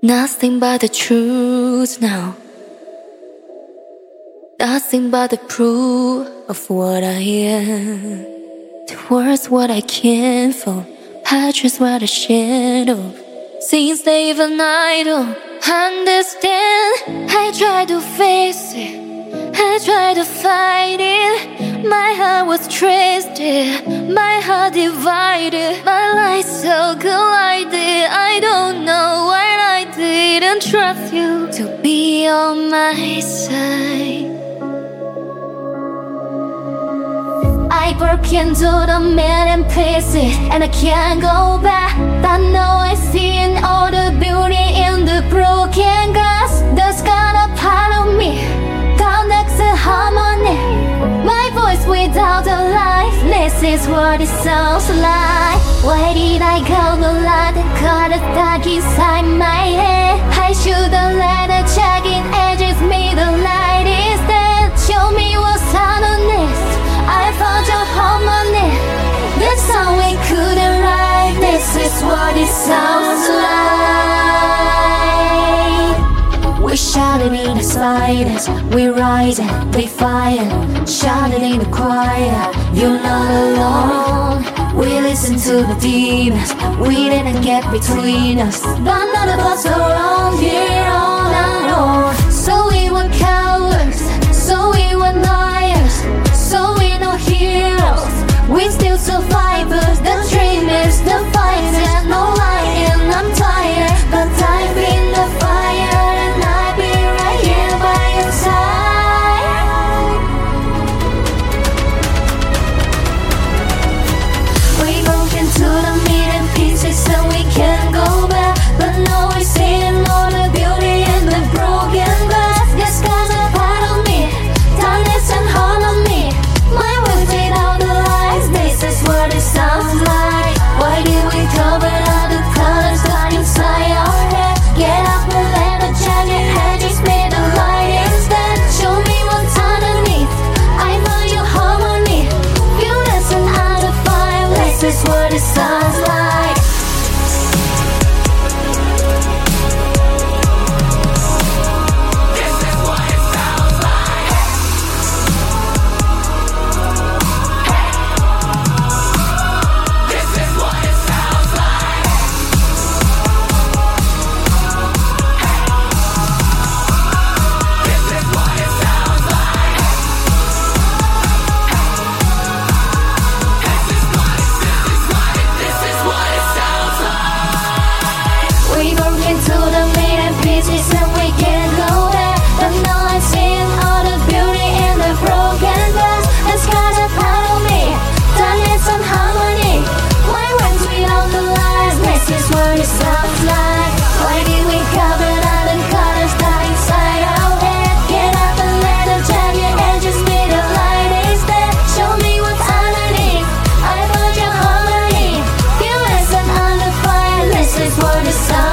Nothing but the truth now. Nothing but the proof of what I am. Towards what I can for, patches where the shadow. Since they even I don't understand. I try to face it, I try to fight it. My heart was twisted, my heart divided. My life so collided. I don't know why I didn't trust you to be on my side. I broke into the million pieces and I can't go back. But now I see all the beauty in the broken glass. There's got a part of me, connects in harmony. My voice without a life, this is what it sounds like. Why did I go the light and cut a dark inside my head? I should've let it check in edges, me the light instead. Show me what's underneath, I found your harmony. This song we couldn't write, this is what it sounds like. We shouted in the silence, we rise and we fire. Shouted in the quiet, you're not alone. We listen to the demons, we didn't get between us. But none of us are wrong here on our own. So we were cowards, so we were liars, so we no heroes, we still survivors. The dream is the fight, there's no lying. I'm tired, but I've been the fire, and I'll be right here by your side. We broke into the million pieces and we can't go back. But now we're seeing all the beauty in the broken glass. This guy's a part of me, darkness and harmony. My words without the lies, this is what it sounds like. Why did we cover all the colors that inside our head? Get up and let the jagged edges be the light instead. Show me what's underneath, I find your harmony. Feel listen out of fire, this is what it sounds like. We broke into the million pieces and we can't go back. But now I'm seeing all the beauty in the broken glass. The sky's a part of me, darkness and harmony. My words without the lies, this is what it sounds like. Why did we cover all the colors that inside our head? Get up and let the jagged edges be the light instead. Show me what's underneath, I found your harmony. Feel listen under fire, this is what it sounds like.